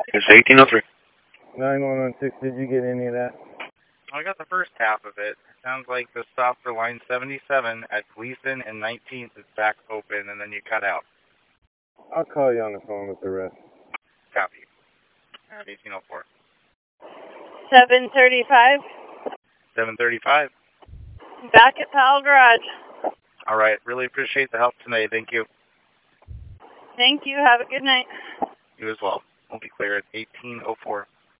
It's 1803. 9116, did you get any of that? I got the first half of it. Sounds like the stop for line 77 at Gleason and 19th is back open, and then you cut out. I'll call you on the phone with the rest. Copy. 1804. 735. 735. Back at Powell Garage. All right. Really appreciate the help tonight. Thank you. Thank you. Have a good night. You as well. We'll be clear at 1804.